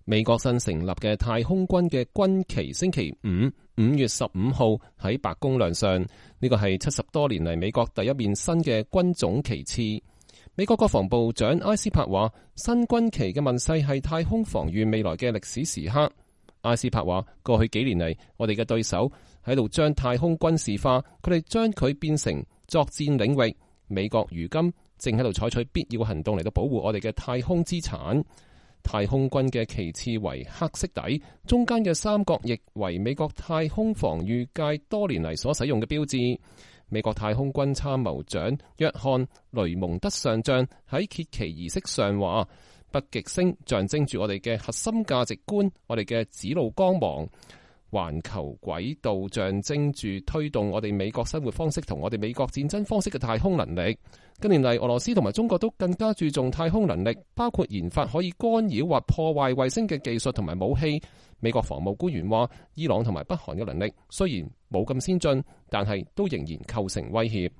美國新成立嘅太空軍嘅軍旗星期5月15號喺白宮亮相，呢個係70多年嚟美國第一面新嘅軍種旗幟。美國國防部長埃斯珀話，新軍旗嘅問世係太空防禦未來嘅歷史時刻。埃斯珀話，過去幾年嚟，我哋嘅對手喺度將太空軍事化，佢哋將佢變成作戰領域。美國如今正喺度採取必要嘅行動嚟到保護我哋嘅太空資產。太空軍嘅旗幟為黑色底，中間嘅三角翼為美國太空防禦界多年嚟所使用嘅標誌。美國太空軍參謀長約翰雷蒙德上將喺揭旗儀式上話：北極星象徵住我哋嘅核心價值觀，我哋嘅指路光芒；環球軌道象徵住推動我哋美國生活方式同我哋美國戰爭方式嘅太空能力。近年嚟，俄羅斯同埋中國都更加注重太空能力，包括研發可以干擾或破壞衛星嘅技術同埋武器。美國防務官員話，伊朗同埋北韓嘅能力雖然冇咁先進，但係都仍然構成威脅。